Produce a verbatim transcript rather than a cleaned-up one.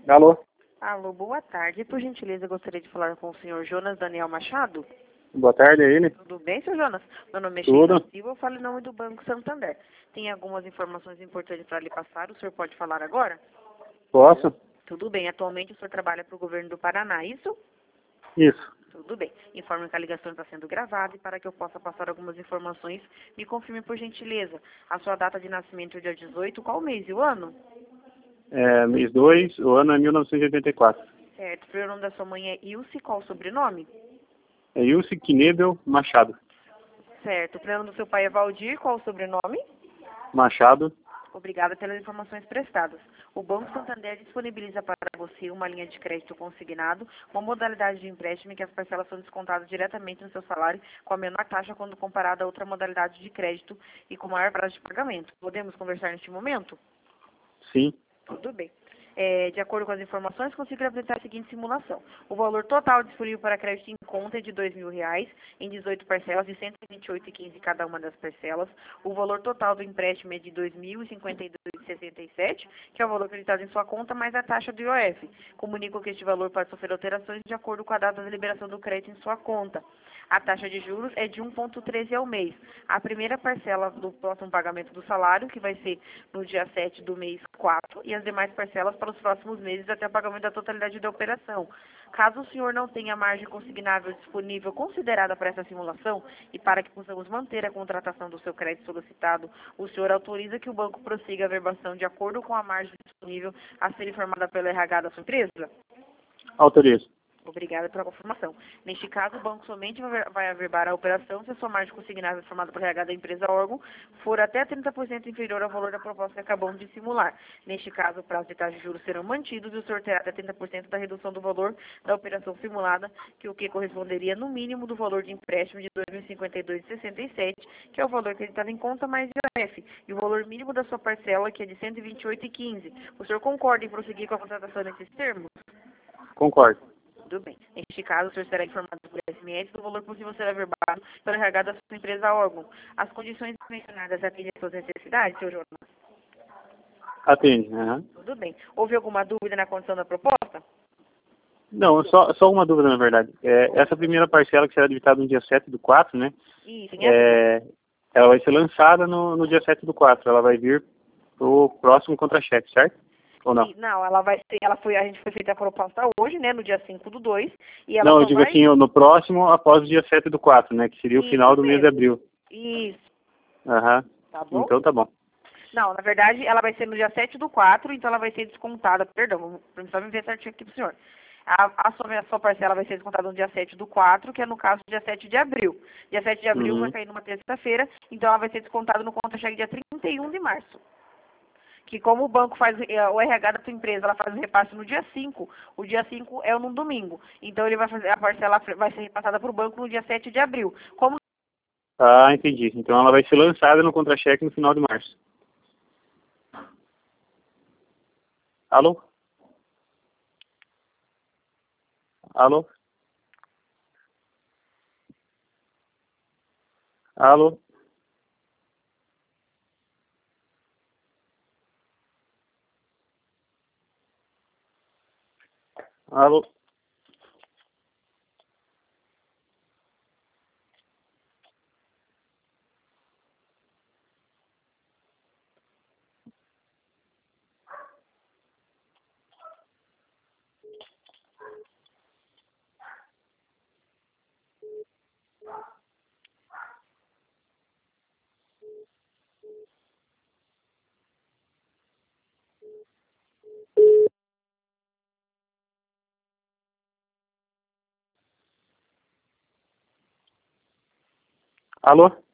Alô? Alô, boa tarde. Por gentileza, gostaria de falar com o senhor Jonas Daniel Machado. Boa tarde, é ele? Tudo bem, senhor Jonas? Meu nome é Tudo. Sheila Silva, eu falo em nome do Banco Santander. Tem algumas informações importantes para lhe passar, o senhor pode falar agora? Posso? Tudo bem, atualmente o senhor trabalha para o governo do Paraná, isso? Isso. Tudo bem. Informe que a ligação está sendo gravada e para que eu possa passar algumas informações, me confirme por gentileza. A sua data de nascimento é dia dezoito, qual o mês e o ano? É, mês dois, o ano é mil novecentos e oitenta e quatro. Certo. O primeiro nome da sua mãe é Ilse, qual o sobrenome? É Ilse Knebel Machado. Certo. O primeiro nome do seu pai é Valdir, qual o sobrenome? Machado. Obrigada pelas informações prestadas. O Banco Santander disponibiliza para você uma linha de crédito consignado, uma modalidade de empréstimo em que as parcelas são descontadas diretamente no seu salário com a menor taxa quando comparada a outra modalidade de crédito e com maior prazo de pagamento. Podemos conversar neste momento? Sim. Tudo bem. É, de acordo com as informações, consigo apresentar a seguinte simulação. O valor total disponível para crédito em conta é de dois mil reais, em dezoito parcelas de cento e vinte e oito reais e quinze cada uma das parcelas. O valor total do empréstimo é de dois mil e cinquenta e dois reais e sessenta e sete centavos, que é o valor acreditado em sua conta, mais a taxa do I O F. Comunico que este valor pode sofrer alterações de acordo com a data da liberação do crédito em sua conta. A taxa de juros é de um vírgula treze ao mês. A primeira parcela do próximo pagamento do salário, que vai ser no dia sete do mês quatro, e as demais parcelas para os próximos meses até o pagamento da totalidade da operação. Caso o senhor não tenha margem consignável disponível considerada para essa simulação e para que possamos manter a contratação do seu crédito solicitado, o senhor autoriza que o banco prossiga a verbação de acordo com a margem disponível a ser informada pela R H da sua empresa? Autorizo. Obrigada pela confirmação. Neste caso, o banco somente vai averbar a operação se a sua margem consignada formada por R H da empresa órgão for até trinta por cento inferior ao valor da proposta que acabamos de simular. Neste caso, o prazo de taxa de juros serão mantidos e o senhor terá até trinta por cento da redução do valor da operação simulada, que o que corresponderia no mínimo do valor de empréstimo de dois mil e cinquenta e dois reais e sessenta e sete centavos, que é o valor acreditado em conta mais I O F, e o valor mínimo da sua parcela, que é de cento e vinte e oito reais e quinze centavos. O senhor concorda em prosseguir com a contratação nesses termos? Concordo. Tudo bem. Neste caso, o senhor será informado por S M S do valor possível será verbado pela R H da sua empresa órgão. As condições mencionadas atendem às suas necessidades, senhor Jonas? Atende. Uhum. Tudo bem. Houve alguma dúvida na condição da proposta? Não, só, só uma dúvida, na verdade. É, essa primeira parcela que será debitada no dia sete do quatro, né? Isso, em abril. É, ela vai ser lançada no, no dia sete do quatro. Ela vai vir pro próximo contra-cheque, certo? Ou não? E, não, ela vai ser, ela foi, a gente foi feita a proposta hoje, né, no dia cinco do dois, e ela Não, eu só digo vai... assim, no próximo, após o dia sete do quatro, né? Que seria o final Isso do mês de mesmo. abril. Isso, Aham. tá bom? Então tá bom. Não, na verdade, ela vai ser no dia sete do quatro, então ela vai ser descontada, perdão, vamos só me ver certinho aqui pro senhor. A, a, sua, a sua parcela vai ser descontada no dia sete do quatro, que é no caso dia sete de abril. Dia sete de abril vai Uhum. cair numa terça-feira, então ela vai ser descontada no contra-cheque dia trinta e um de março. Que como o banco faz, eh, o R H da sua empresa, ela faz o repasse no dia cinco, o dia cinco é no domingo. Então ele vai fazer, a parcela vai ser repassada para o banco no dia sete de abril. Como... Ah, entendi. Então ela vai ser lançada no contra-cheque no final de março. Alô? Alô? Alô? Alô? Alô?